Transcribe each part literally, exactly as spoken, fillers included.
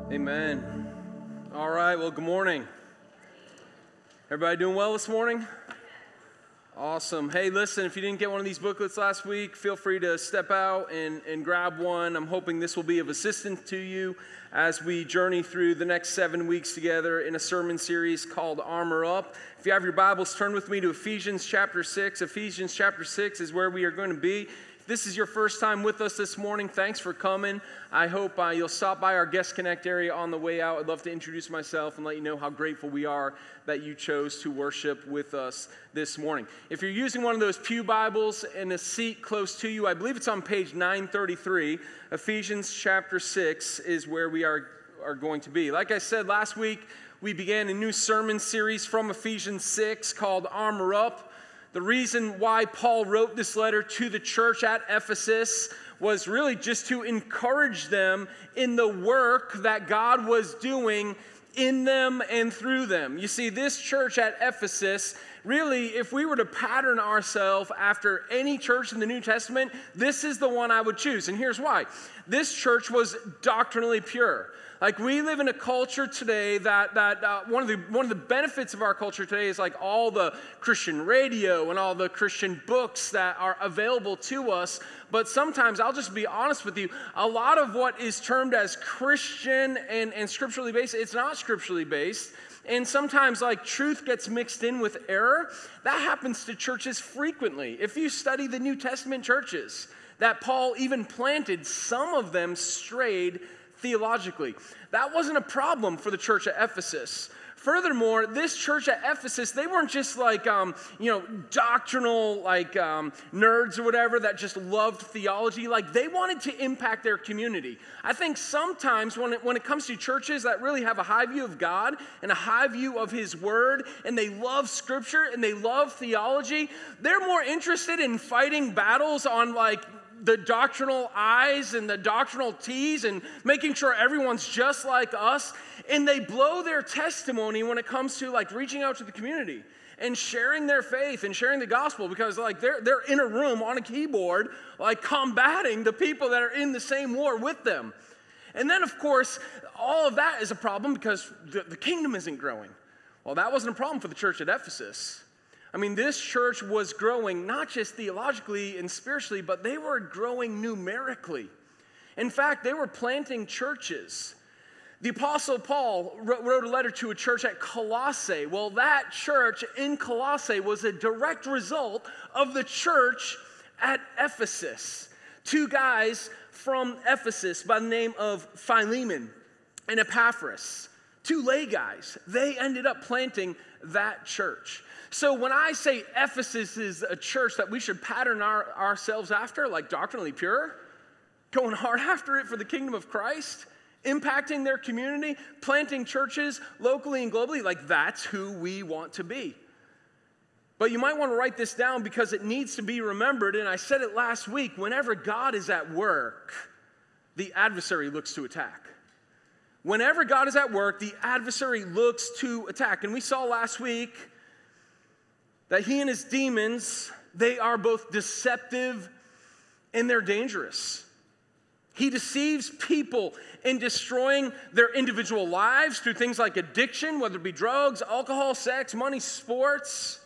Amen. All right, well, good morning. Everybody doing well this morning? Awesome. Hey, listen, if you didn't get one of these booklets last week, feel free to step out and, and grab one. I'm hoping this will be of assistance to you as we journey through the next seven weeks together in a sermon series called Armor Up. If you have your Bibles, turn with me to Ephesians chapter six. Ephesians chapter six is where we are going to be. If this is your first time with us this morning, thanks for coming. I hope uh, you'll stop by our Guest Connect area on the way out. I'd love to introduce myself and let you know how grateful we are that you chose to worship with us this morning. If you're using one of those pew Bibles in a seat close to you, I believe it's on page nine thirty-three. Ephesians chapter six is where we are, are going to be. Like I said last week, we began a new sermon series from Ephesians six called Armor Up. The reason why Paul wrote this letter to the church at Ephesus was really just to encourage them in the work that God was doing in them and through them. You see, this church at Ephesus, really, if we were to pattern ourselves after any church in the New Testament, this is the one I would choose. And here's why. This church was doctrinally pure. Like, we live in a culture today that that uh, one of the one of the benefits of our culture today is like all the Christian radio and all the Christian books that are available to us. But sometimes, I'll just be honest with you, a lot of what is termed as Christian and, and scripturally based, it's not scripturally based. And sometimes, like, truth gets mixed in with error. That happens to churches frequently. If you study the New Testament churches that Paul even planted, some of them strayed theologically. That wasn't a problem for the church at Ephesus. Furthermore, this church at Ephesus, they weren't just like, um, you know, doctrinal, like, um, nerds or whatever that just loved theology. Like, they wanted to impact their community. I think sometimes when it, when it comes to churches that really have a high view of God and a high view of His Word, and they love Scripture and they love theology, they're more interested in fighting battles on, like, the doctrinal I's and the doctrinal T's and making sure everyone's just like us. And they blow their testimony when it comes to like reaching out to the community and sharing their faith and sharing the gospel, because like they're they're in a room on a keyboard like combating the people that are in the same war with them. And then of course all of that is a problem because the, the kingdom isn't growing. Well, that wasn't a problem for the church at Ephesus. I mean, this church was growing not just theologically and spiritually, but they were growing numerically. In fact, they were planting churches. The Apostle Paul wrote a letter to a church at Colossae. Well, that church in Colossae was a direct result of the church at Ephesus. Two guys from Ephesus by the name of Philemon and Epaphras, two lay guys, they ended up planting that church. So when I say Ephesus is a church that we should pattern our, ourselves after, like doctrinally pure, going hard after it for the kingdom of Christ, impacting their community, planting churches locally and globally, like that's who we want to be. But you might want to write this down because it needs to be remembered, and I said it last week, whenever God is at work, the adversary looks to attack. Whenever God is at work, the adversary looks to attack. And we saw last week that he and his demons, they are both deceptive and they're dangerous. He deceives people in destroying their individual lives through things like addiction, whether it be drugs, alcohol, sex, money, sports.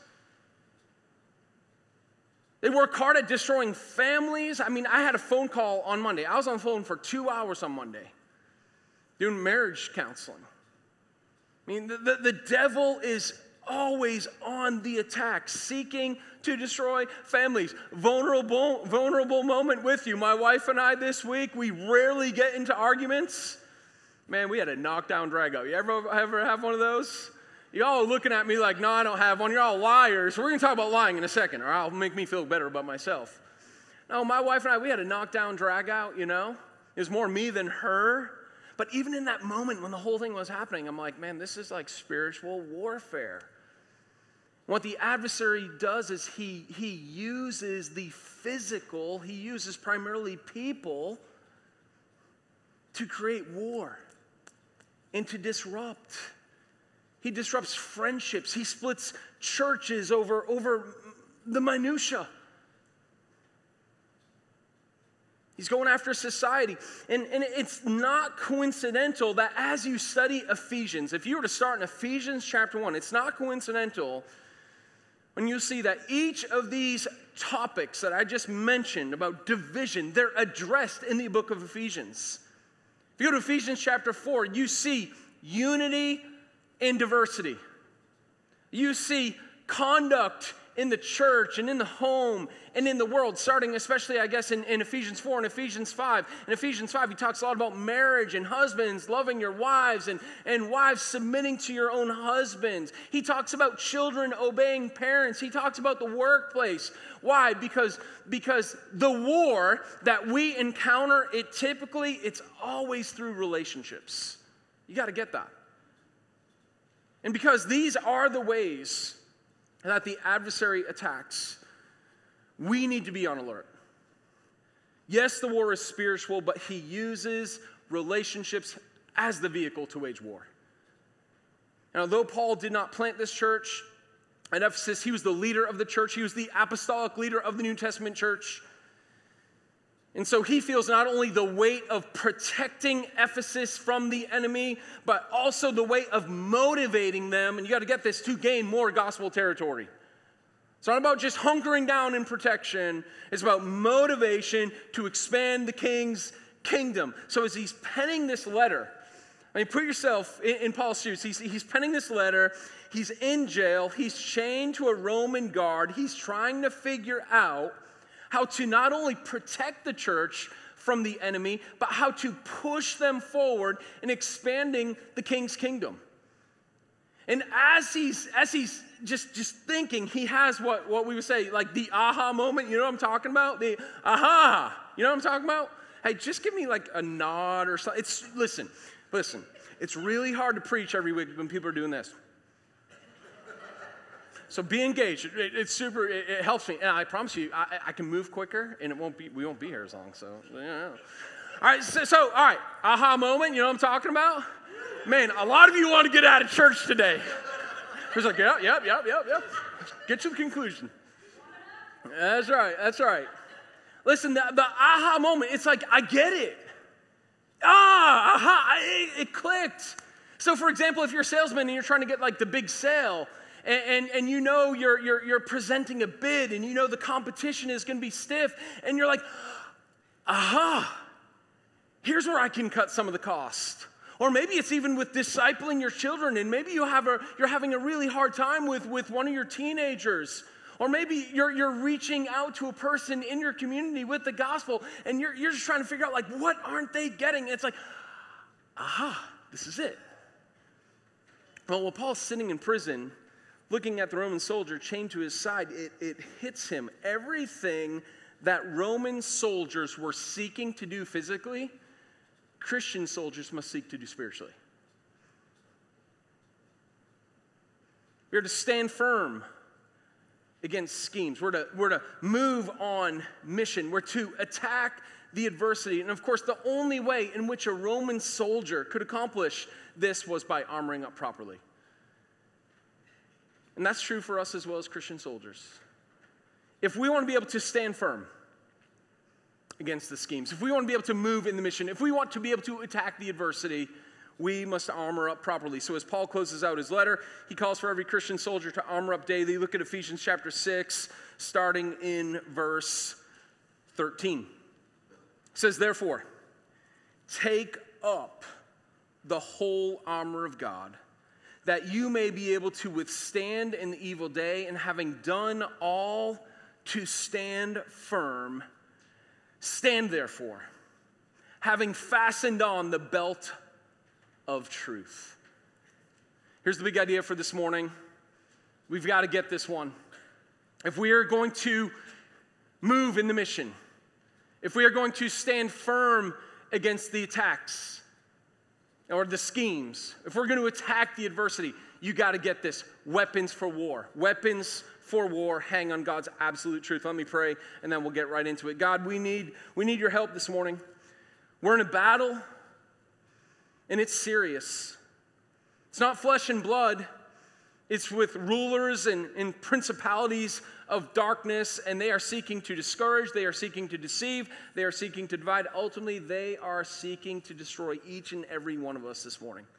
They work hard at destroying families. I mean, I had a phone call on Monday. I was on the phone for two hours on Monday doing marriage counseling. I mean, the, the, the devil is always on the attack, seeking to destroy families. Vulnerable, vulnerable moment with you. My wife and I this week, we rarely get into arguments. Man, we had a knockdown drag out. You ever, ever have one of those? Y'all are looking at me like, no, I don't have one. You're all liars. We're going to talk about lying in a second, or I'll make me feel better about myself. No, my wife and I, we had a knockdown drag out, you know. It was more me than her. But even in that moment when the whole thing was happening, I'm like, man, this is like spiritual warfare. What the adversary does is he, he uses the physical, he uses primarily people to create war and to disrupt. He disrupts friendships. He splits churches over, over the minutia. He's going after society. And, and it's not coincidental that as you study Ephesians, if you were to start in Ephesians chapter one, it's not coincidental when you see that each of these topics that I just mentioned about division, they're addressed in the book of Ephesians. If you go to Ephesians chapter four, you see unity and diversity. You see conduct in the church and in the home and in the world, starting especially, I guess, in, in Ephesians four and Ephesians five. In Ephesians five, he talks a lot about marriage and husbands loving your wives and, and wives submitting to your own husbands. He talks about children obeying parents. He talks about the workplace. Why? Because, because the war that we encounter, it typically, it's always through relationships. You got to get that. And because these are the ways that the adversary attacks, we need to be on alert. Yes, the war is spiritual, but he uses relationships as the vehicle to wage war. And although Paul did not plant this church at Ephesus, he was the leader of the church. He was the apostolic leader of the New Testament church. And so he feels not only the weight of protecting Ephesus from the enemy, but also the weight of motivating them, and you got to get this, to gain more gospel territory. It's not about just hunkering down in protection. It's about motivation to expand the king's kingdom. So as he's penning this letter, I mean, put yourself in, in Paul's shoes. He's, he's penning this letter. He's in jail. He's chained to a Roman guard. He's trying to figure out how to not only protect the church from the enemy, but how to push them forward in expanding the king's kingdom. And as he's as he's just, just thinking, he has what, what we would say, like the aha moment. You know what I'm talking about? The aha. You know what I'm talking about? Hey, just give me like a nod or something. It's, listen, listen. It's really hard to preach every week when people are doing this. So be engaged. It, it's super. It, it helps me, and I promise you, I, I can move quicker, and it won't be. We won't be here as long. So, yeah. All right. So, so, all right. Aha moment. You know what I'm talking about? Man, a lot of you want to get out of church today. Who's like, yep, yep, yep, yep, yep. Get to the conclusion. That's right. That's right. Listen, the, the aha moment. It's like I get it. Ah, aha! It, it clicked. So, for example, if you're a salesman and you're trying to get like the big sale. And, and, and you know you're, you're, you're presenting a bid, and you know the competition is going to be stiff, and you're like, aha, here's where I can cut some of the cost. Or maybe it's even with discipling your children, and maybe you have a, you're having a really hard time with, with one of your teenagers. Or maybe you're, you're reaching out to a person in your community with the gospel, and you're, you're just trying to figure out, like, what aren't they getting? And it's like, aha, this is it. Well, while Paul's sitting in prison, looking at the Roman soldier chained to his side, it, it hits him. Everything that Roman soldiers were seeking to do physically, Christian soldiers must seek to do spiritually. We're to stand firm against schemes. We're to, we're to move on mission. We're to attack the adversity. And of course, the only way in which a Roman soldier could accomplish this was by armoring up properly. And that's true for us as well as Christian soldiers. If we want to be able to stand firm against the schemes, if we want to be able to move in the mission, if we want to be able to attack the adversity, we must armor up properly. So as Paul closes out his letter, he calls for every Christian soldier to armor up daily. Look at Ephesians chapter six, starting in verse thirteen. It says, therefore, take up the whole armor of God, that you may be able to withstand in the evil day, and having done all to stand firm, stand therefore, having fastened on the belt of truth. Here's the big idea for this morning. We've got to get this one. If we are going to move in the mission, if we are going to stand firm against the attacks, or the schemes, if we're going to attack the adversity, you got to get this. Weapons for war. Weapons for war hang on God's absolute truth. Let me pray, and then we'll get right into it. God, we need, we need your help this morning. We're in a battle, and it's serious. It's not flesh and blood. It's with rulers and, and principalities of darkness, and they are seeking to discourage, they are seeking to deceive, they are seeking to divide. Ultimately, they are seeking to destroy each and every one of us this morning.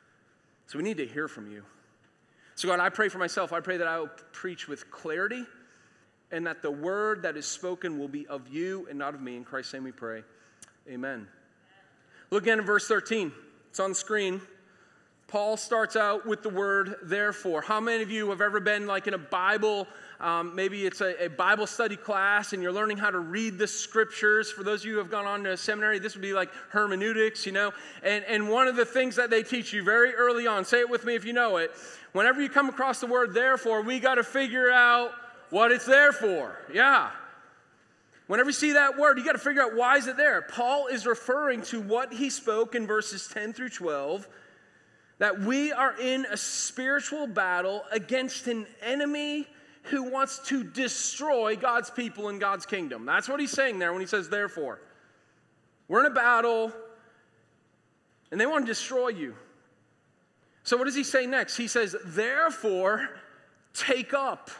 So we need to hear from you. So God, I pray for myself. I pray that I will preach with clarity, and that the word that is spoken will be of you and not of me. In Christ's name we pray. Amen. Look again at verse thirteen. It's on the screen. Paul starts out with the word therefore. How many of you have ever been like in a Bible, um, maybe it's a, a Bible study class and you're learning how to read the scriptures? For those of you who have gone on to a seminary, this would be like hermeneutics, you know. And, and one of the things that they teach you very early on, say it with me if you know it, whenever you come across the word therefore, we got to figure out what it's there for. Yeah. Whenever you see that word, you got to figure out why is it there. Paul is referring to what he spoke in verses ten through twelve, that we are in a spiritual battle against an enemy who wants to destroy God's people and God's kingdom. That's what he's saying there when he says therefore. We're in a battle, and they want to destroy you. So what does he say next? He says, therefore, take up.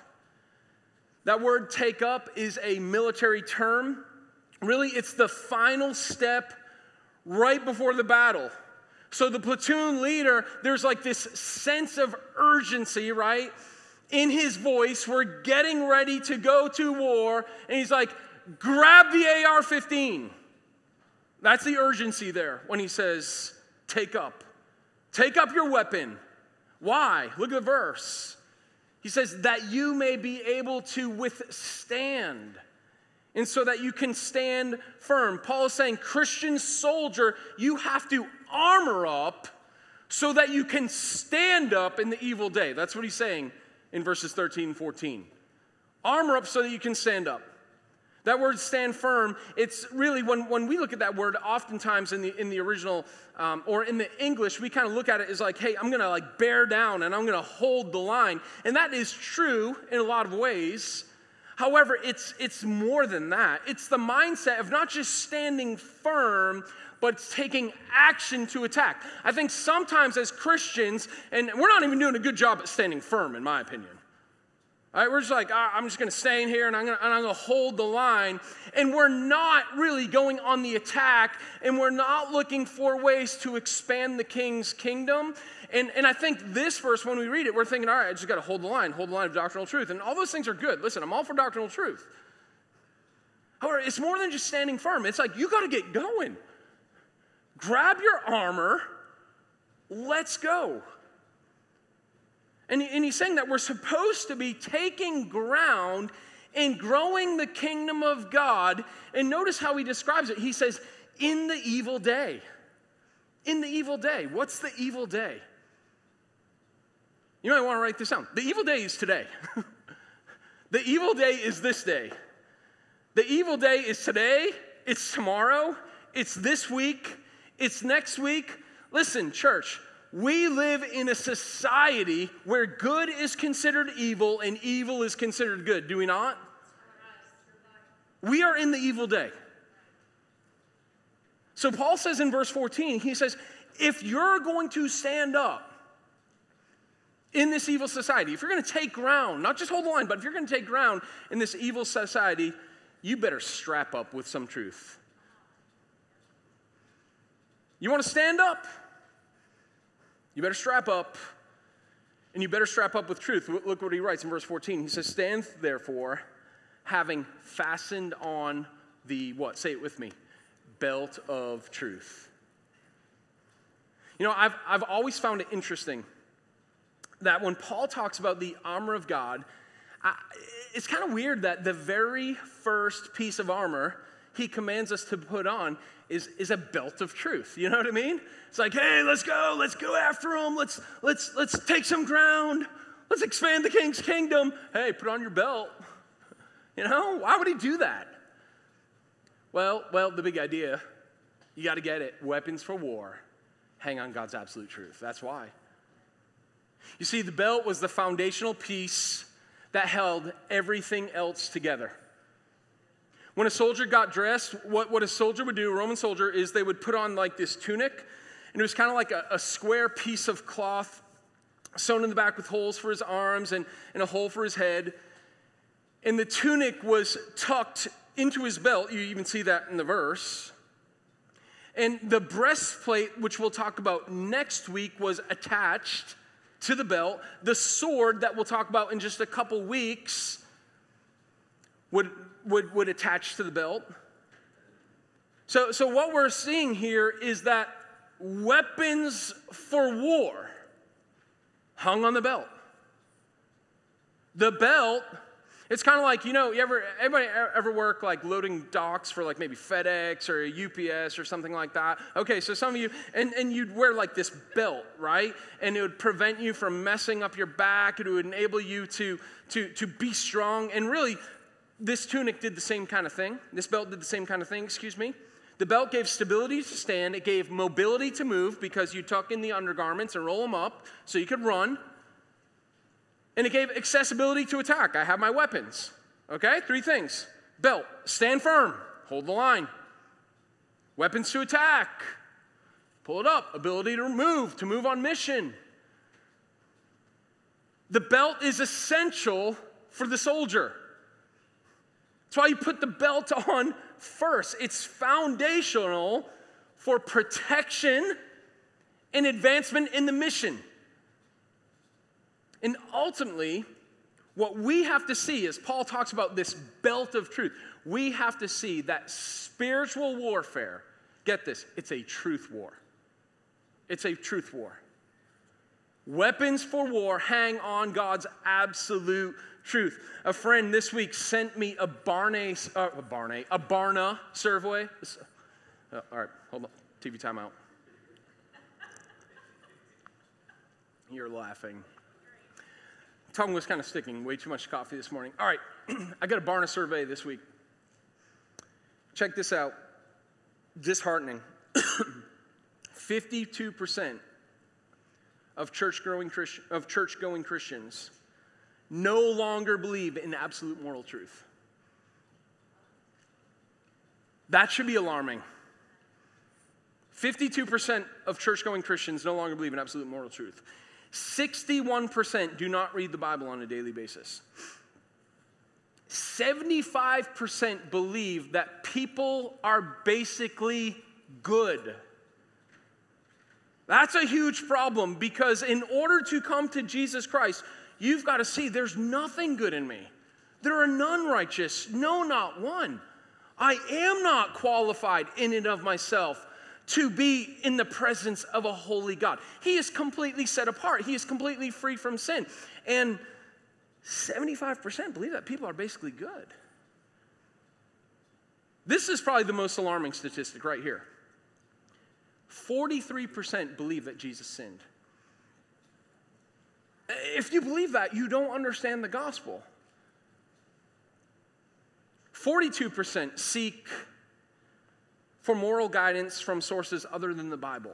That word take up is a military term. Really, it's the final step right before the battle. So the platoon leader, there's like this sense of urgency, right? In his voice, we're getting ready to go to war. And he's like, grab the A R fifteen. That's the urgency there when he says, take up. Take up your weapon. Why? Look at the verse. He says, that you may be able to withstand. And so that you can stand firm. Paul is saying, Christian soldier, you have to armor up so that you can stand up in the evil day. That's what he's saying in verses thirteen and fourteen. Armor up so that you can stand up. That word stand firm, it's really, when, when we look at that word, oftentimes in the in the original, um, or in the English, we kind of look at it as like, hey, I'm going to like bear down and I'm going to hold the line. And that is true in a lot of ways. However, it's it's more than that. It's the mindset of not just standing firm, but it's taking action to attack. I think sometimes as Christians, and we're not even doing a good job at standing firm, in my opinion. All right, we're just like, ah, I'm just going to stay in here and I'm going to hold the line. And we're not really going on the attack, and we're not looking for ways to expand the king's kingdom. And, and I think this verse, when we read it, we're thinking, all right, I just got to hold the line, hold the line of doctrinal truth. And all those things are good. Listen, I'm all for doctrinal truth. However, it's more than just standing firm. It's like, you got to get going. Grab your armor. Let's go. And, and he's saying that we're supposed to be taking ground and growing the kingdom of God. And notice how he describes it. He says, in the evil day. In the evil day. What's the evil day? You might want to write this down. The evil day is today. The evil day is this day. The evil day is today. It's tomorrow. It's this week. It's next week. Listen, church. We live in a society where good is considered evil and evil is considered good. Do we not? We are in the evil day. So Paul says in verse fourteen, he says, if you're going to stand up in this evil society, if you're going to take ground, not just hold the line, but if you're going to take ground in this evil society, you better strap up with some truth. You want to stand up? You better strap up, and you better strap up with truth. Look what he writes in verse fourteen. He says, stand therefore, having fastened on the, what? Say it with me. Belt of truth. You know, I've, I've always found it interesting that when Paul talks about the armor of God, I, it's kind of weird that the very first piece of armor he commands us to put on is, is a belt of truth. You know what I mean? It's like, hey, let's go. Let's go after them. Let's, let's, let's take some ground. Let's expand the king's kingdom. Hey, put on your belt. You know, why would he do that? Well, well, the big idea, you got to get it. Weapons for war. Hang on God's absolute truth. That's why. You see, the belt was the foundational piece that held everything else together. When a soldier got dressed, what, what a soldier would do, a Roman soldier, is they would put on like this tunic, and it was kind of like a, a square piece of cloth sewn in the back with holes for his arms and, and a hole for his head. And the tunic was tucked into his belt. You even see that in the verse. And the breastplate, which we'll talk about next week, was attached to the belt. The sword that we'll talk about in just a couple weeks would, would, would attach to the belt. So, so what we're seeing here is that weapons for war hung on the belt. The belt, it's kind of like, you know, you ever, everybody ever work like loading docks for like maybe FedEx or U P S or something like that? Okay, so some of you, and, and you'd wear like this belt, right? And it would prevent you from messing up your back. It would enable you to, to, to be strong. And really, this tunic did the same kind of thing. This belt did the same kind of thing, excuse me. The belt gave stability to stand. It gave mobility to move because you tuck in the undergarments and roll them up so you could run. And it gave accessibility to attack. I have my weapons. Okay, three things. Belt, stand firm, hold the line. Weapons to attack, pull it up. Ability to move, to move on mission. The belt is essential for the soldier. That's why you put the belt on first. It's foundational for protection and advancement in the mission. And ultimately, what we have to see as Paul talks about this belt of truth, we have to see that spiritual warfare, get this, it's a truth war. It's a truth war. Weapons for war hang on God's absolute truth. A friend this week sent me a Barney, uh, a Barney, a Barna survey. Uh, all right, hold on, T V timeout. You're laughing. Tongue was kind of sticking. Way too much coffee this morning. All right, I got a Barna survey this week. Check this out. Disheartening. fifty-two percent of church-going Christian, of church-going Christians no longer believe in absolute moral truth. That should be alarming. fifty-two percent of church-going Christians no longer believe in absolute moral truth. sixty-one percent do not read the Bible on a daily basis. seventy-five percent believe that people are basically good. That's a huge problem because in order to come to Jesus Christ, you've got to see there's nothing good in me. There are none righteous, no, not one. I am not qualified in and of myself to be in the presence of a holy God. He is completely set apart. He is completely free from sin. And seventy-five percent believe that people are basically good. This is probably the most alarming statistic right here. forty-three percent believe that Jesus sinned. If you believe that, you don't understand the gospel. forty-two percent seek for moral guidance from sources other than the Bible.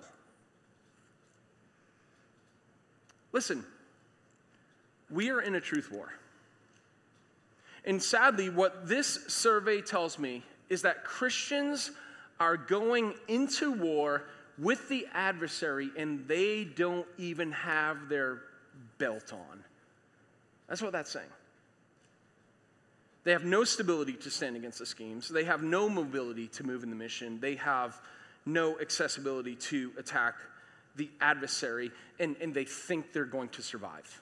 Listen, we are in a truth war. And sadly, what this survey tells me is that Christians are going into war with the adversary and they don't even have their belt on. That's what that's saying. They have no stability to stand against the schemes. They have no mobility to move in the mission. They have no accessibility to attack the adversary, and, and they think they're going to survive.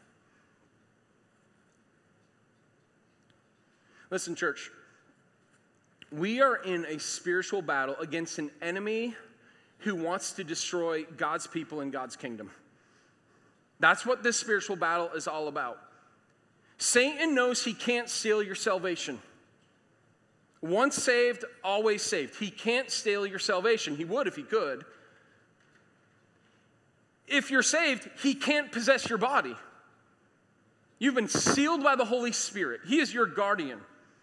Listen, church, we are in a spiritual battle against an enemy who wants to destroy God's people and God's kingdom. That's what this spiritual battle is all about. Satan knows he can't steal your salvation. Once saved, always saved. He can't steal your salvation. He would if he could. If you're saved, he can't possess your body. You've been sealed by the Holy Spirit. He is your guardian.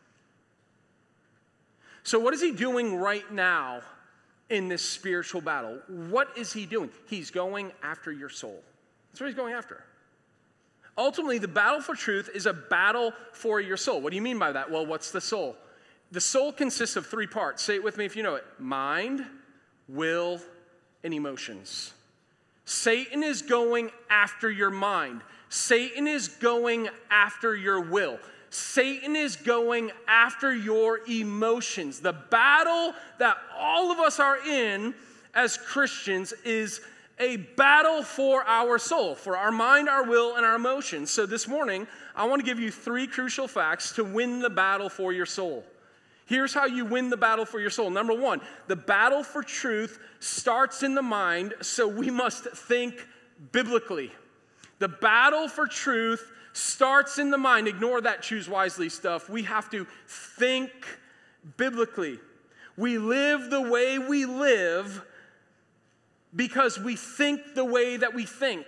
So what is he doing right now in this spiritual battle? What is he doing? He's going after your soul. That's what he's going after. Ultimately, the battle for truth is a battle for your soul. What do you mean by that? Well, what's the soul? The soul consists of three parts. Say it with me if you know it. Mind, will, and emotions. Satan is going after your mind. Satan is going after your will. Satan is going after your emotions. The battle that all of us are in as Christians is a battle for our soul, for our mind, our will, and our emotions. So this morning, I want to give you three crucial facts to win the battle for your soul. Here's how you win the battle for your soul. Number one, the battle for truth starts in the mind, so we must think biblically. The battle for truth starts in the mind. Ignore that choose wisely stuff. We have to think biblically. We live the way we live because we think the way that we think.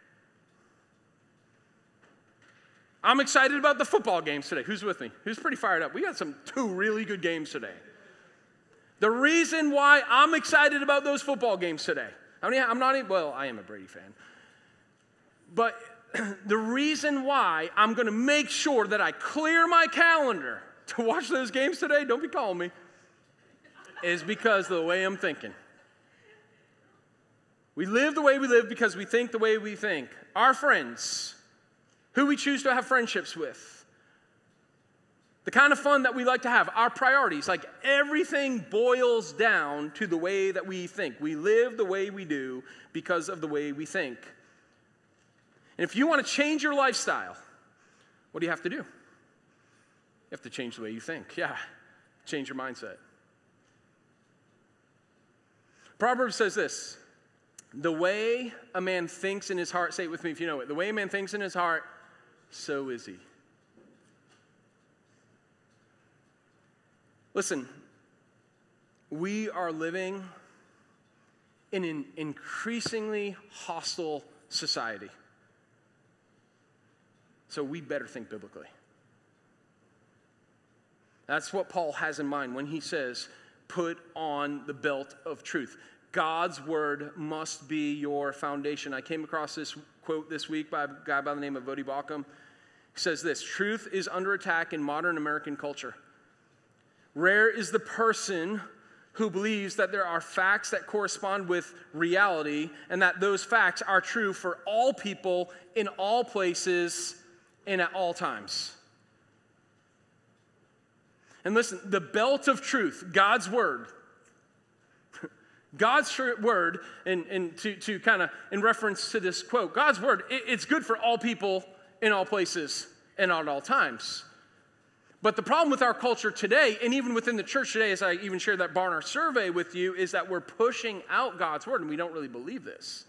I'm excited about the football games today. Who's with me? Who's pretty fired up? We got some two really good games today. The reason why I'm excited about those football games today, I mean, I'm not even, well, I am a Brady fan. But the reason why I'm going to make sure that I clear my calendar to watch those games today, don't be calling me, is because of the way I'm thinking. We live the way we live because we think the way we think. Our friends, who we choose to have friendships with, the kind of fun that we like to have, our priorities, like everything boils down to the way that we think. We live the way we do because of the way we think. And if you want to change your lifestyle, what do you have to do? You have to change the way you think. Yeah, change your mindset. Proverbs says this, the way a man thinks in his heart, say it with me if you know it, the way a man thinks in his heart, so is he. Listen, we are living in an increasingly hostile society. So we better think biblically. That's what Paul has in mind when he says, put on the belt of truth. God's word must be your foundation. I came across this quote this week by a guy by the name of Voddie Baucham. He says this, truth is under attack in modern American culture. Rare is the person who believes that there are facts that correspond with reality and that those facts are true for all people in all places and at all times. And listen, the belt of truth, God's word, God's word, and, and to, to kind of in reference to this quote, God's word, it, it's good for all people in all places and at all times. But the problem with our culture today, and even within the church today, as I even shared that Barna survey with you, is that we're pushing out God's word, and we don't really believe this.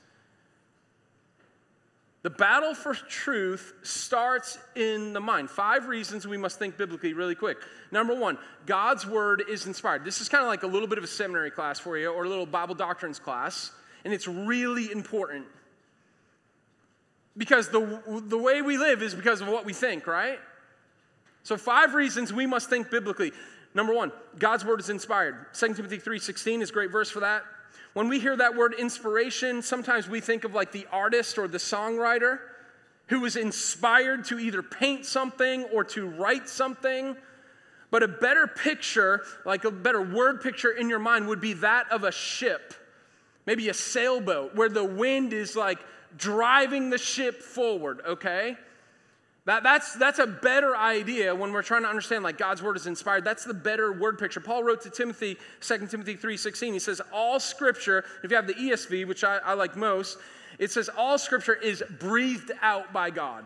The battle for truth starts in the mind. Five reasons we must think biblically really quick. Number one, God's word is inspired. This is kind of like a little bit of a seminary class for you or a little Bible doctrines class, and it's really important because the, the way we live is because of what we think, right? So five reasons we must think biblically. Number one, God's word is inspired. Second Timothy three sixteen is a great verse for that. When we hear that word inspiration, sometimes we think of like the artist or the songwriter who was inspired to either paint something or to write something. But a better picture, like a better word picture in your mind would be that of a ship, maybe a sailboat where the wind is like driving the ship forward, okay? That, that's, that's a better idea when we're trying to understand like God's word is inspired. That's the better word picture. Paul wrote to Timothy, Second Timothy three sixteen, he says, all scripture, if you have the E S V, which I, I like most, it says all scripture is breathed out by God.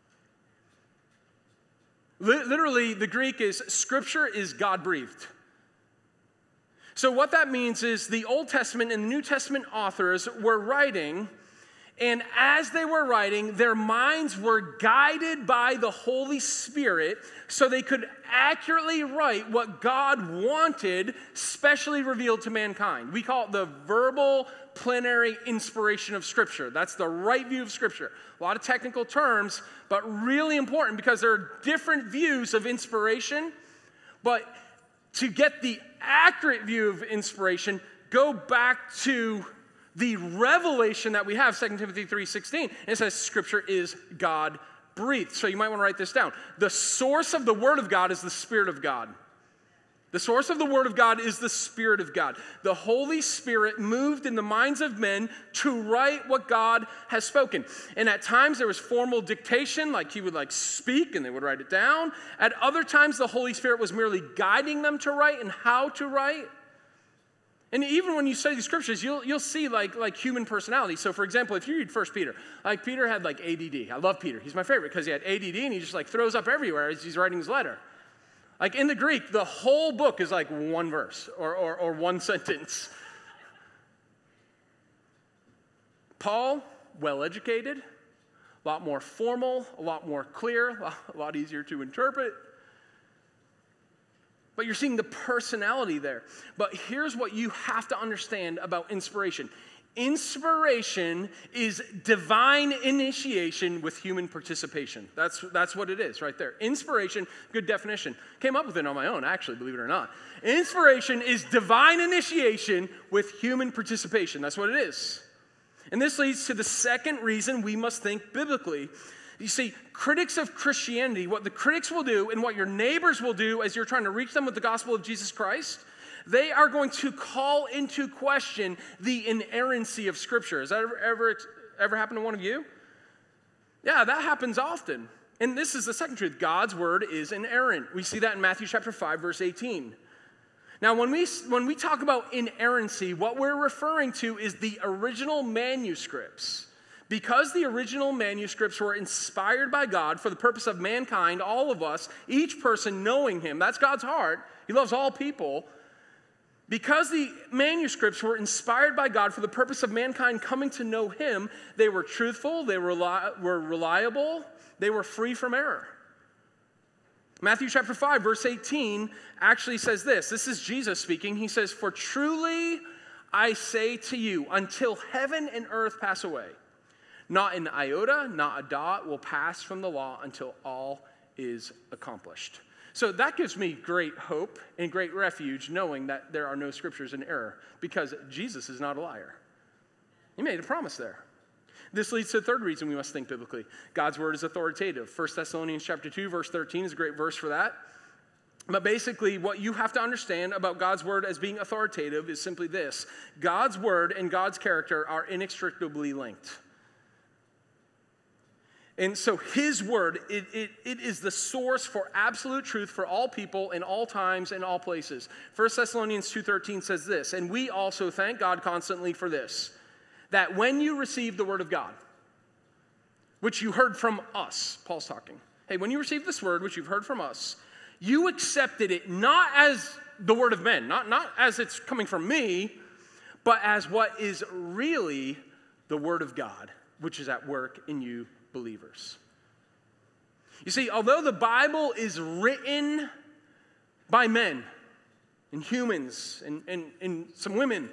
Literally, the Greek is scripture is God-breathed. So what that means is the Old Testament and the New Testament authors were writing, and as they were writing, their minds were guided by the Holy Spirit so they could accurately write what God wanted, specially revealed to mankind. We call it the verbal plenary inspiration of Scripture. That's the right view of Scripture. A lot of technical terms, but really important because there are different views of inspiration. But to get the accurate view of inspiration, go back to the revelation that we have, Second Timothy three sixteen, it says Scripture is God-breathed. So you might want to write this down. The source of the Word of God is the Spirit of God. The The source of the Word of God is the Spirit of God. The Holy Spirit moved in the minds of men to write what God has spoken. And at times there was formal dictation, like he would like speak and they would write it down. At other times the Holy Spirit was merely guiding them to write and how to write. And even when you study the scriptures, you'll you'll see like, like human personality. So for example, if you read First Peter, like Peter had like A D D. I love Peter. He's my favorite because he had A D D and he just like throws up everywhere as he's writing his letter. Like in the Greek, the whole book is like one verse or, or, or one sentence. Paul, well-educated, a lot more formal, a lot more clear, a lot, a lot easier to interpret. But you're seeing the personality there. But here's what you have to understand about inspiration. Inspiration is divine initiation with human participation. That's, that's what it is right there. Inspiration, good definition. Came up with it on my own, actually, believe it or not. Inspiration is divine initiation with human participation. That's what it is. And this leads to the second reason we must think biblically. You see, critics of Christianity, what the critics will do and what your neighbors will do as you're trying to reach them with the gospel of Jesus Christ, they are going to call into question the inerrancy of Scripture. Has that ever, ever, ever happened to one of you? Yeah, that happens often. And this is the second truth. God's word is inerrant. We see that in Matthew chapter five, verse eighteen. Now, when we, when we talk about inerrancy, what we're referring to is the original manuscripts. Because the original manuscripts were inspired by God for the purpose of mankind, all of us, each person knowing him, that's God's heart. He loves all people. Because the manuscripts were inspired by God for the purpose of mankind coming to know him, they were truthful, they were, reli- were reliable, they were free from error. Matthew chapter five, verse eighteen actually says this. This is Jesus speaking. He says, "For truly I say to you, until heaven and earth pass away, not an iota, not a dot will pass from the law until all is accomplished." So that gives me great hope and great refuge knowing that there are no scriptures in error because Jesus is not a liar. He made a promise there. This leads to the third reason we must think biblically. God's word is authoritative. First Thessalonians chapter two, verse thirteen is a great verse for that. But basically, what you have to understand about God's word as being authoritative is simply this. God's word and God's character are inextricably linked. And so his word, it, it, it is the source for absolute truth for all people in all times and all places. First Thessalonians two thirteen says this, "And we also thank God constantly for this, that when you received the word of God, which you heard from us," Paul's talking. Hey, when you received this word, which you've heard from us, you accepted it not as the word of men, not, not as it's coming from me, but as what is really the word of God, which is at work in you believers. You see, although the Bible is written by men and humans and, and, and some women,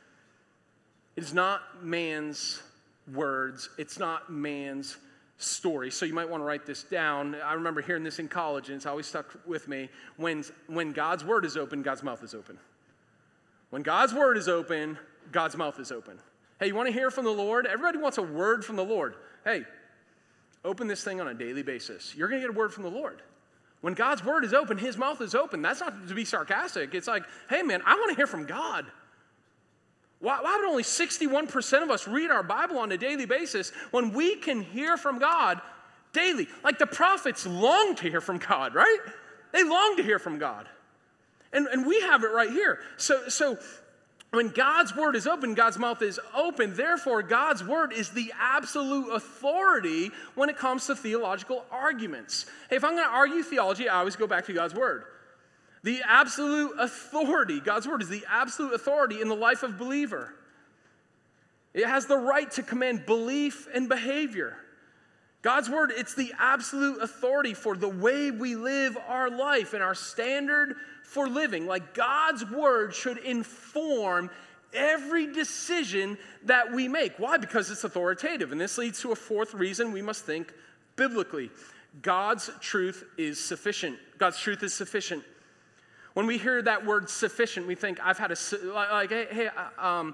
it is not man's words. It's not man's story. So you might want to write this down. I remember hearing this in college, and it's always stuck with me. When, when God's word is open, God's mouth is open. When God's word is open, God's mouth is open. Hey, you want to hear from the Lord? Everybody wants a word from the Lord. Hey, open this thing on a daily basis. You're going to get a word from the Lord. When God's word is open, his mouth is open. That's not to be sarcastic. It's like, hey, man, I want to hear from God. Why, why would only sixty-one percent of us read our Bible on a daily basis when we can hear from God daily? Like the prophets long to hear from God, right? They long to hear from God. And, and we have it right here. So, so when God's word is open, God's mouth is open. Therefore, God's word is the absolute authority when it comes to theological arguments. Hey, if I'm going to argue theology, I always go back to God's word. The absolute authority, God's word is the absolute authority in the life of a believer. It has the right to command belief and behavior. God's word, it's the absolute authority for the way we live our life and our standard for living. Like God's word should inform every decision that we make. Why? Because it's authoritative. And this leads to a fourth reason we must think biblically. God's truth is sufficient. God's truth is sufficient. When we hear that word sufficient, we think, I've had a, like, hey, hey um,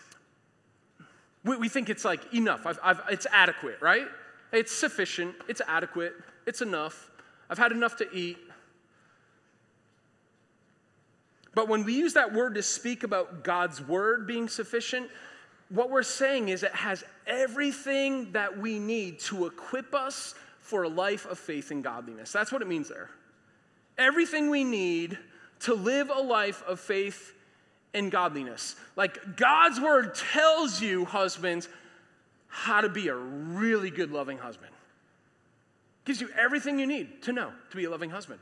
we, we think it's like enough. I've, I've, it's adequate, right? It's sufficient. It's adequate. It's enough. I've had enough to eat. But when we use that word to speak about God's word being sufficient, what we're saying is it has everything that we need to equip us for a life of faith and godliness. That's what it means there. Everything we need to live a life of faith and godliness. Like God's word tells you, husbands, how to be a really good loving husband. Gives you everything you need to know to be a loving husband.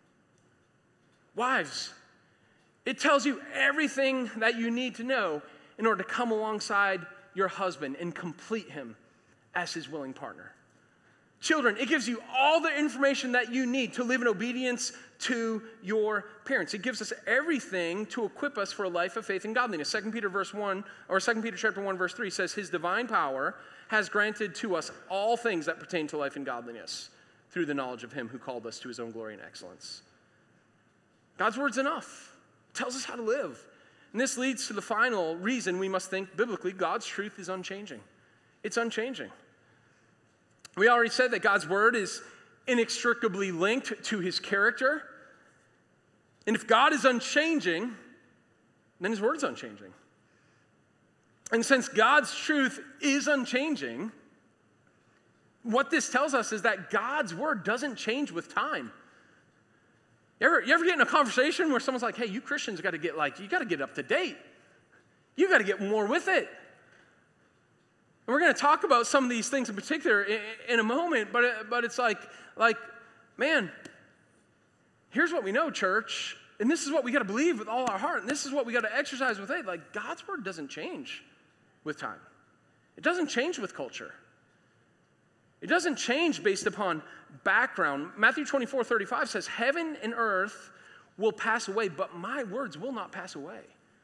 Wives, it tells you everything that you need to know in order to come alongside your husband and complete him as his willing partner. Children, it gives you all the information that you need to live in obedience to your parents. It gives us everything to equip us for a life of faith and godliness. Second Peter verse one, or Second Peter chapter one verse three says, his divine power has granted to us all things that pertain to life and godliness through the knowledge of him who called us to his own glory and excellence. God's word's enough. It tells us how to live. And this leads to the final reason we must think biblically. God's truth is unchanging. It's unchanging. We already said that God's word is inextricably linked to his character. And if God is unchanging, then his word's unchanging. And since God's truth is unchanging, what this tells us is that God's word doesn't change with time. You ever, you ever get in a conversation where someone's like, hey, you Christians got to get like, you got to get up to date. You got to get more with it. And we're going to talk about some of these things in particular in, in a moment, but, but it's like, like, man, here's what we know, church, and this is what we got to believe with all our heart, and this is what we got to exercise with faith. Like, God's word doesn't change with time. It doesn't change with culture. It doesn't change based upon background. Matthew twenty-four thirty-five says, heaven and earth will pass away, but my words will not pass away.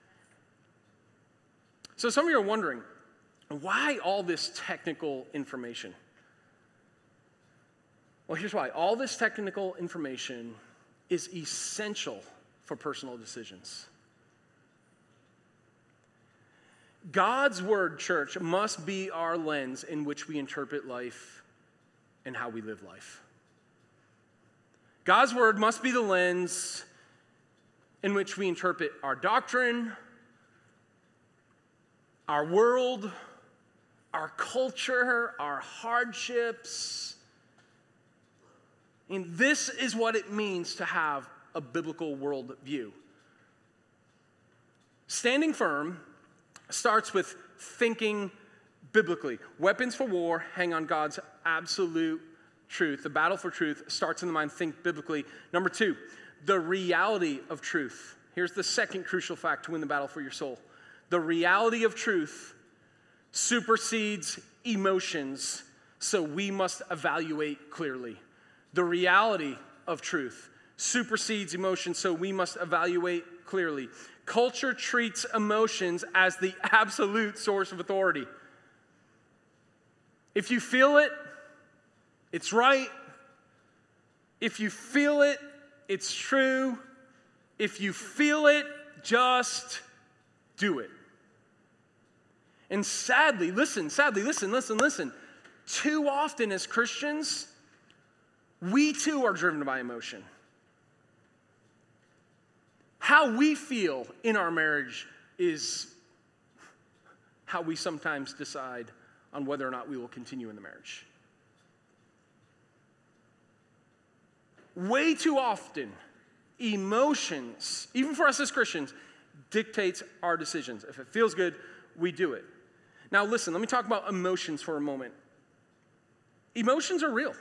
So some of you are wondering, why all this technical information? Well, here's why. All this technical information is essential for personal decisions. God's word, church, must be our lens in which we interpret life and how we live life. God's word must be the lens in which we interpret our doctrine, our world, our culture, our hardships. And this is what it means to have a biblical worldview. Standing firm starts with thinking biblically. Weapons for war hang on God's absolute truth. The battle for truth starts in the mind. Think biblically. Number two, the reality of truth. Here's the second crucial fact to win the battle for your soul. The reality of truth supersedes emotions, so we must evaluate clearly. The reality of truth supersedes emotions, so we must evaluate clearly. Culture treats emotions as the absolute source of authority. If you feel it, it's right. If you feel it, it's true. If you feel it, just do it. And sadly, listen, sadly, listen, listen, listen. Too often as Christians, we too are driven by emotion. How we feel in our marriage is how we sometimes decide on whether or not we will continue in the marriage. Way too often, emotions, even for us as Christians, dictates our decisions. If it feels good, we do it. Now listen, let me talk about emotions for a moment. Emotions are real.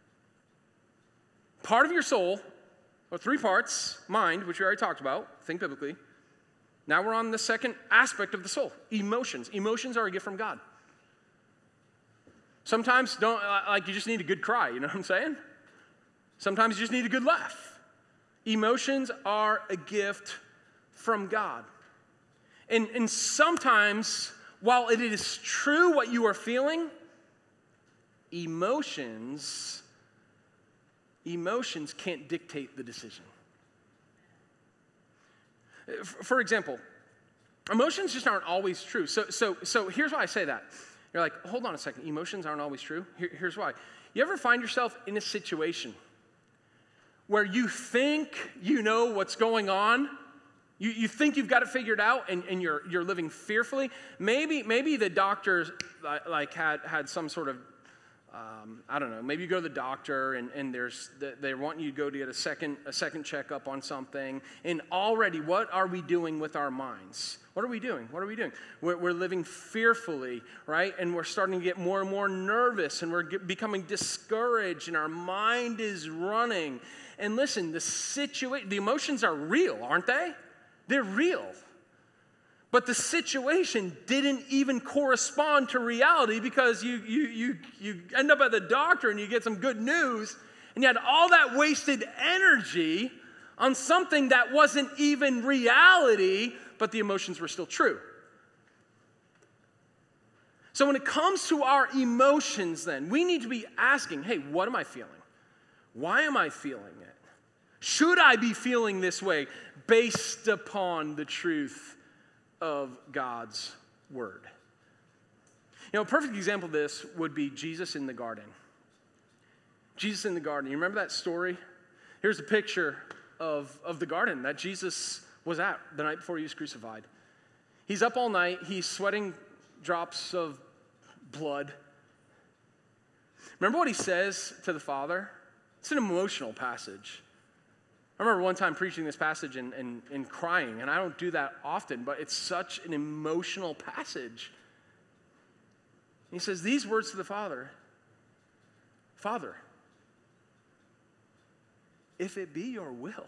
Part of your soul, or three parts, mind, which we already talked about, think biblically. Now we're on the second aspect of the soul, emotions. Emotions are a gift from God. Sometimes don't like you just need a good cry, you know what I'm saying? Sometimes you just need a good laugh. Emotions are a gift from God. And, and sometimes, while it is true what you are feeling, emotions, emotions can't dictate the decision. For example, emotions just aren't always true. So, so, so here's why I say that. You're like, hold on a second, emotions aren't always true? Here, here's why. You ever find yourself in a situation where you think you know what's going on, You, you think you've got it figured out, and, and you're, you're living fearfully. Maybe, maybe the doctors like had, had some sort of, um, I don't know, maybe you go to the doctor, and, and there's they want you to go to get a second, a second checkup on something. And already, what are we doing with our minds? What are we doing? What are we doing? We're, we're living fearfully, right? And we're starting to get more and more nervous, and we're get, becoming discouraged, and our mind is running. And listen, the situation, the emotions are real, aren't they? They're real. But the situation didn't even correspond to reality, because you, you, you, you end up at the doctor and you get some good news, and you had all that wasted energy on something that wasn't even reality, but the emotions were still true. So when it comes to our emotions, then, we need to be asking, hey, what am I feeling? Why am I feeling it? Should I be feeling this way based upon the truth of God's word? You know, a perfect example of this would be Jesus in the garden. Jesus in the garden. You remember that story? Here's a picture of, of the garden that Jesus was at the night before he was crucified. He's up all night. He's sweating drops of blood. Remember what he says to the Father? It's an emotional passage. I remember one time preaching this passage and, and, and crying, and I don't do that often, but it's such an emotional passage. He says these words to the Father, Father, if it be your will,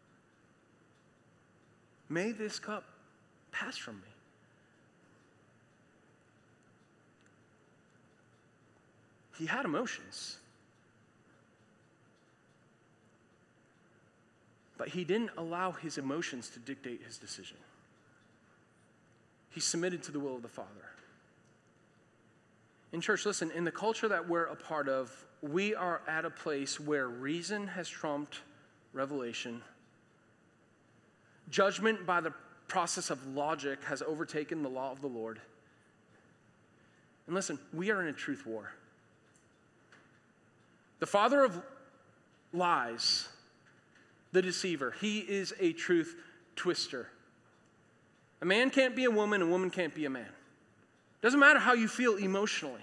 may this cup pass from me. He had emotions. But he didn't allow his emotions to dictate his decision. He submitted to the will of the Father. In church, listen, in the culture that we're a part of, we are at a place where reason has trumped revelation. Judgment by the process of logic has overtaken the law of the Lord. And listen, we are in a truth war. The father of lies, the deceiver, he is a truth twister. A man can't be a woman, a woman can't be a man. Doesn't matter how you feel emotionally.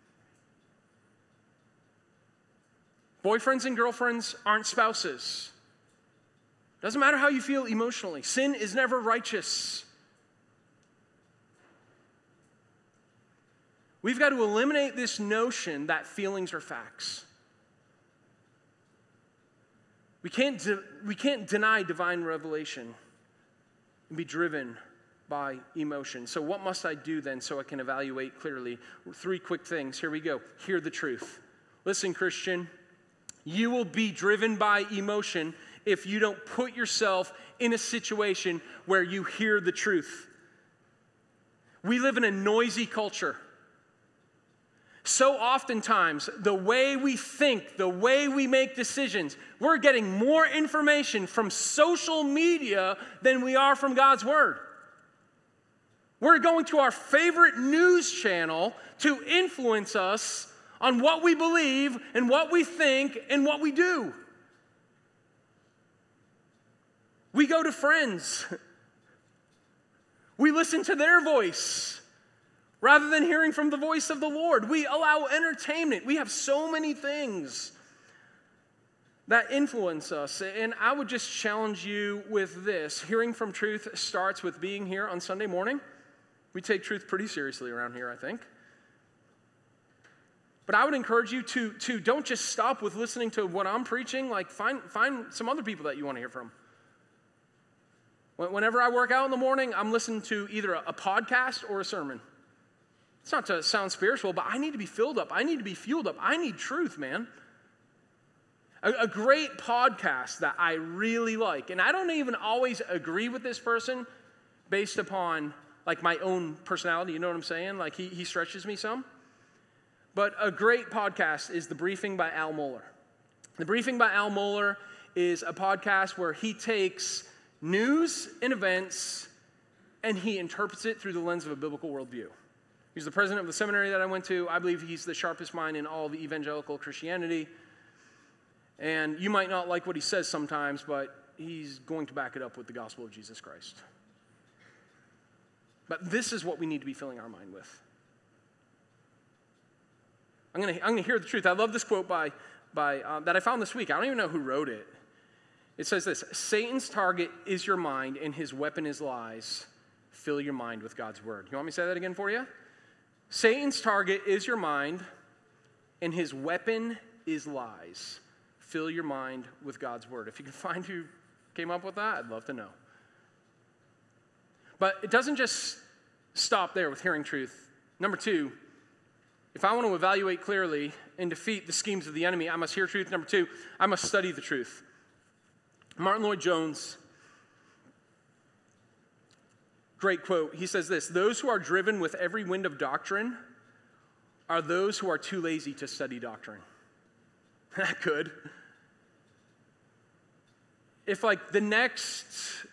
Boyfriends and girlfriends aren't spouses. Doesn't matter how you feel emotionally. Sin is never righteous. We've got to eliminate this notion that feelings are facts. We can't, de- we can't deny divine revelation and be driven by emotion. So what must I do then so I can evaluate clearly? Three quick things. Here we go. Hear the truth. Listen, Christian, you will be driven by emotion if you don't put yourself in a situation where you hear the truth. We live in a noisy culture. So oftentimes, the way we think, the way we make decisions, we're getting more information from social media than we are from God's word. We're going to our favorite news channel to influence us on what we believe and what we think and what we do. We go to friends. We listen to their voice rather than hearing from the voice of the Lord. We allow entertainment. We have so many things that influence us. And I would just challenge you with this. Hearing from truth starts with being here on Sunday morning. We take truth pretty seriously around here, I think. But I would encourage you to, to don't just stop with listening to what I'm preaching. Like, find, find some other people that you want to hear from. Whenever I work out in the morning, I'm listening to either a, a podcast or a sermon. It's not to sound spiritual, but I need to be filled up. I need to be fueled up. I need truth, man. A, a great podcast that I really like, and I don't even always agree with this person based upon like my own personality, you know what I'm saying? Like he, he stretches me some. But a great podcast is The Briefing by Al Mohler. The Briefing by Al Mohler is a podcast where he takes news and events and he interprets it through the lens of a biblical worldview. He's the president of the seminary that I went to. I believe he's the sharpest mind in all of evangelical Christianity. And you might not like what he says sometimes, but he's going to back it up with the gospel of Jesus Christ. But this is what we need to be filling our mind with. I'm going to I'm going to hear the truth. I love this quote by, by uh, that I found this week. I don't even know who wrote it. It says this: Satan's target is your mind, and his weapon is lies. Fill your mind with God's word. You want me to say that again for you? Satan's target is your mind, and his weapon is lies. Fill your mind with God's word. If you can find who came up with that, I'd love to know. But it doesn't just stop there with hearing truth. Number two, if I want to evaluate clearly and defeat the schemes of the enemy, I must hear truth. Number two, I must study the truth. Martin Lloyd-Jones, great quote. He says this: those who are driven with every wind of doctrine are those who are too lazy to study doctrine. That could. If like the next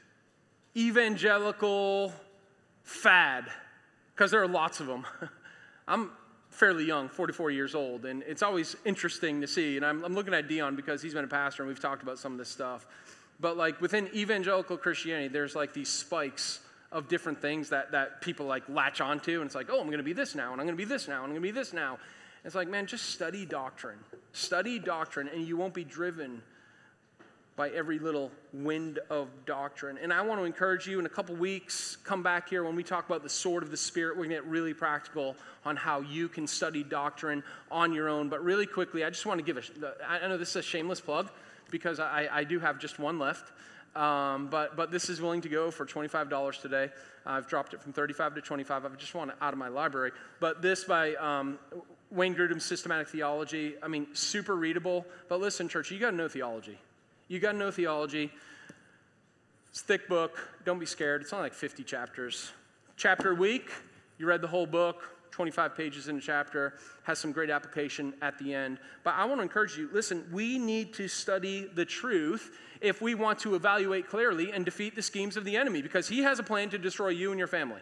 evangelical fad, because there are lots of them. I'm fairly young, forty-four years old, and it's always interesting to see, and I'm, I'm looking at Dion because he's been a pastor and we've talked about some of this stuff. But like within evangelical Christianity, there's like these spikes of different things that, that people like latch onto, and it's like, oh, I'm going to be this now, and I'm going to be this now, and I'm going to be this now. And it's like, man, just study doctrine. Study doctrine, and you won't be driven by every little wind of doctrine. And I want to encourage you in a couple weeks, come back here when we talk about the sword of the Spirit. We're going to get really practical on how you can study doctrine on your own. But really quickly, I just want to give a, I know this is a shameless plug because I, I do have just one left. Um, but but this is willing to go for twenty-five dollars today. I've dropped it from thirty-five to twenty-five. I just want it out of my library. But this by um, Wayne Grudem's Systematic Theology. I mean, super readable. But listen, church, you got to know theology. You got to know theology. It's a thick book. Don't be scared. It's only like fifty chapters. Chapter a week. You read the whole book. twenty-five pages in a chapter. Has some great application at the end. But I want to encourage you, listen, we need to study the truth if we want to evaluate clearly and defeat the schemes of the enemy, because he has a plan to destroy you and your family.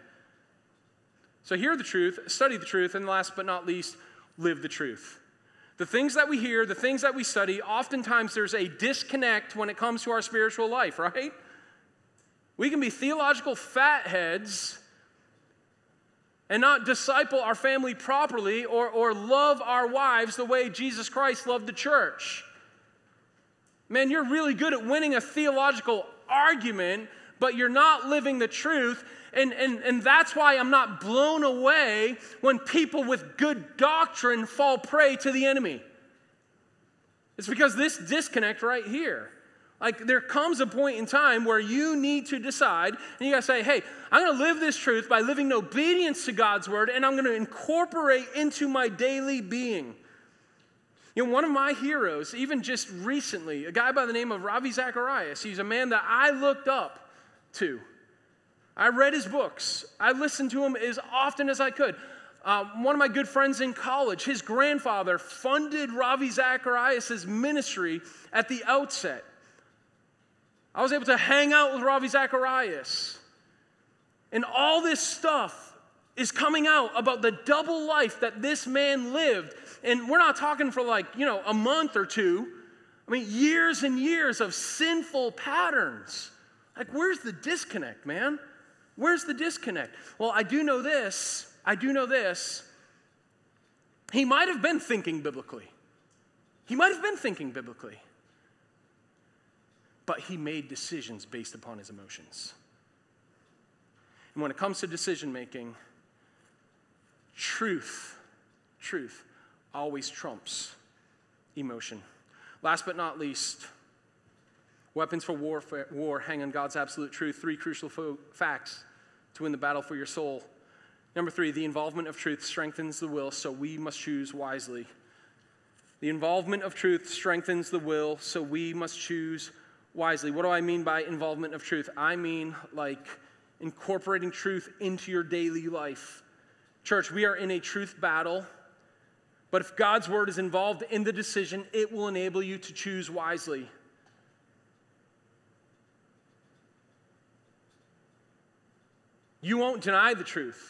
So hear the truth, study the truth, and last but not least, live the truth. The things that we hear, the things that we study, oftentimes there's a disconnect when it comes to our spiritual life, right? We can be theological fatheads and not disciple our family properly or, or love our wives the way Jesus Christ loved the church. Man, you're really good at winning a theological argument, but you're not living the truth. And, and, and that's why I'm not blown away when people with good doctrine fall prey to the enemy. It's because this disconnect right here. Like, there comes a point in time where you need to decide, and you got to say, hey, I'm going to live this truth by living in obedience to God's word, and I'm going to incorporate into my daily being. You know, one of my heroes, even just recently, a guy by the name of Ravi Zacharias, he's a man that I looked up to. I read his books. I listened to him as often as I could. Uh, one of my good friends in college, his grandfather funded Ravi Zacharias' ministry at the outset. I was able to hang out with Ravi Zacharias. And all this stuff is coming out about the double life that this man lived. And we're not talking for like, you know, a month or two. I mean, years and years of sinful patterns. Like, where's the disconnect, man? Where's the disconnect? Well, I do know this. I do know this. He might have been thinking biblically. He might have been thinking biblically. But he made decisions based upon his emotions. And when it comes to decision making, truth, truth always trumps emotion. Last but not least, weapons for warfare, war hang on God's absolute truth. Three crucial fo- facts to win the battle for your soul. Number three, the involvement of truth strengthens the will, so we must choose wisely. The involvement of truth strengthens the will, so we must choose wisely. What do I mean by involvement of truth? I mean like incorporating truth into your daily life. Church, we are in a truth battle, but if God's word is involved in the decision, it will enable you to choose wisely. You won't deny the truth.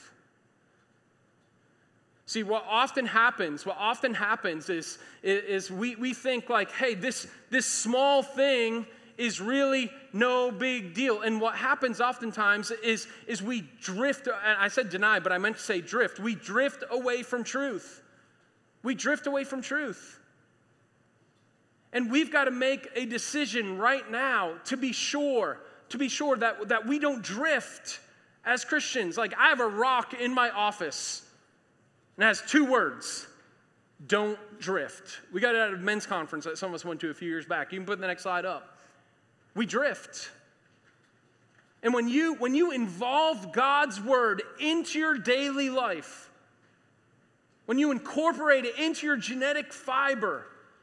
See, what often happens, what often happens is, is we, we think like, hey, this, this small thing is really no big deal. And what happens oftentimes is, is we drift, and I said deny, but I meant to say drift. We drift away from truth. We drift away from truth. And we've got to make a decision right now to be sure, to be sure that, that we don't drift as Christians. Like, I have a rock in my office, and it has two words: don't drift. We got it at a men's conference that some of us went to a few years back. You can put the next slide up. We drift. And when you, when you involve God's word into your daily life, when you incorporate it into your genetic fiber,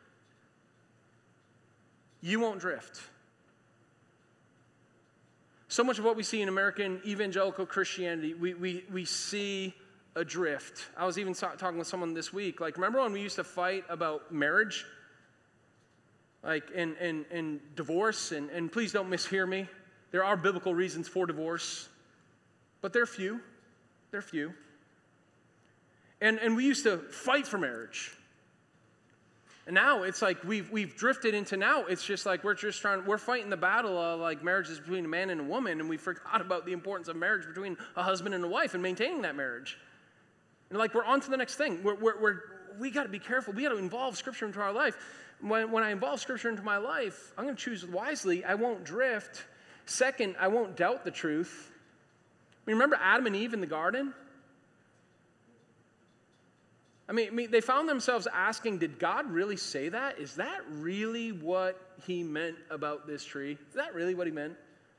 you won't drift. So much of what we see in American evangelical Christianity, we, we, we see adrift. I was even talking with someone this week. Like, remember when we used to fight about marriage? Like, and, and, and divorce, and, and please don't mishear me. There are biblical reasons for divorce, but they're few. They're few. And, and we used to fight for marriage. And now it's like we've, we've drifted into now, it's just like we're just trying, we're fighting the battle of like marriages between a man and a woman, and we forgot about the importance of marriage between a husband and a wife and maintaining that marriage. And like, we're on to the next thing. We're, we're, we're, we got to be careful. We got to involve Scripture into our life. When, when I involve Scripture into my life, I'm going to choose wisely. I won't drift. Second, I won't doubt the truth. I mean, remember Adam and Eve in the garden? I mean, I mean, they found themselves asking, did God really say that? Is that really what he meant about this tree? Is that really what he meant?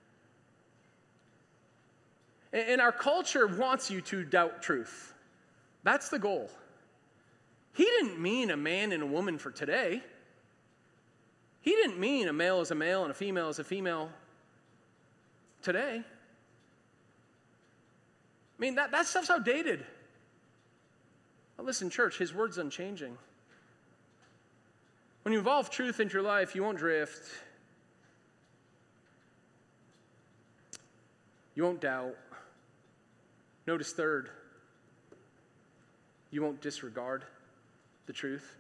And, and our culture wants you to doubt truth. That's the goal. He didn't mean a man and a woman for today. He didn't mean a male as a male and a female as a female today. I mean, that, that stuff's outdated. Well, listen, church, his word's unchanging. When you involve truth into your life, you won't drift. You won't doubt. Notice third, you won't disregard the truth.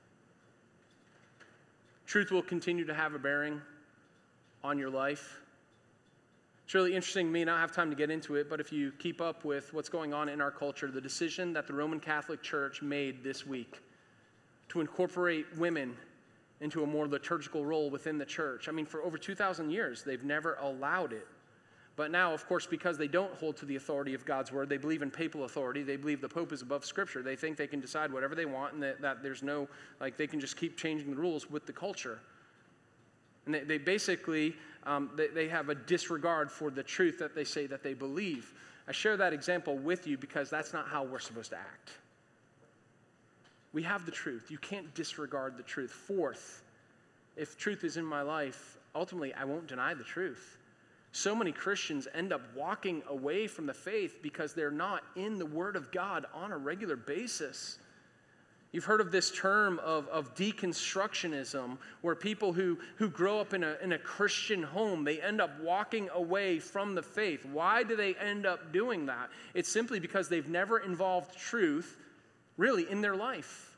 Truth will continue to have a bearing on your life. It's really interesting to me, and I don't have time to get into it, but if you keep up with what's going on in our culture, the decision that the Roman Catholic Church made this week to incorporate women into a more liturgical role within the church. I mean, for over two thousand years, they've never allowed it. But now, of course, because they don't hold to the authority of God's word, they believe in papal authority. They believe the Pope is above Scripture. They think they can decide whatever they want, and that, that there's no, like, they can just keep changing the rules with the culture. And they, they basically, um, they, they have a disregard for the truth that they say that they believe. I share that example with you because that's not how we're supposed to act. We have the truth. You can't disregard the truth. Fourth, if truth is in my life, ultimately I won't deny the truth. So many Christians end up walking away from the faith because they're not in the Word of God on a regular basis. You've heard of this term of, of deconstructionism, where people who, who grow up in a, in a Christian home, they end up walking away from the faith. Why do they end up doing that? It's simply because they've never involved truth, really, in their life.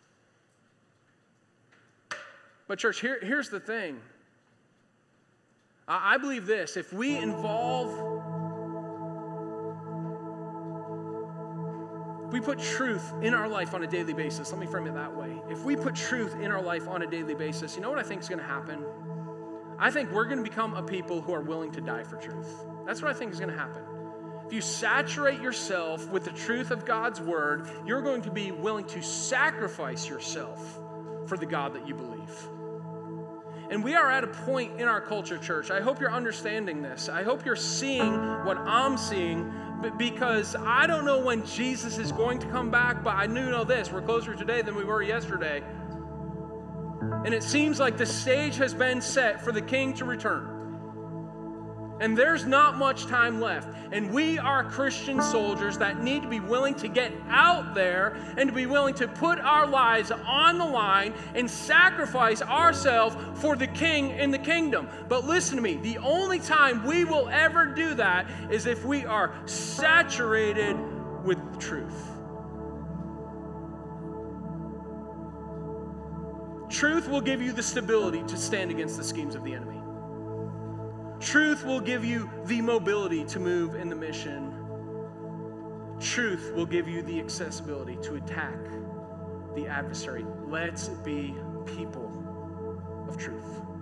But church, here, here's the thing. I believe this: if we involve, if we put truth in our life on a daily basis, let me frame it that way. If we put truth in our life on a daily basis, you know what I think is going to happen? I think we're going to become a people who are willing to die for truth. That's what I think is going to happen. If you saturate yourself with the truth of God's word, you're going to be willing to sacrifice yourself for the God that you believe. And we are at a point in our culture, church. I hope you're understanding this. I hope you're seeing what I'm seeing, because I don't know when Jesus is going to come back, but I do know this: we're closer today than we were yesterday. And it seems like the stage has been set for the King to return. And there's not much time left. And we are Christian soldiers that need to be willing to get out there and to be willing to put our lives on the line and sacrifice ourselves for the King in the kingdom. But listen to me, the only time we will ever do that is if we are saturated with truth. Truth will give you the stability to stand against the schemes of the enemy. Truth will give you the mobility to move in the mission. Truth will give you the accessibility to attack the adversary. Let's be people of truth.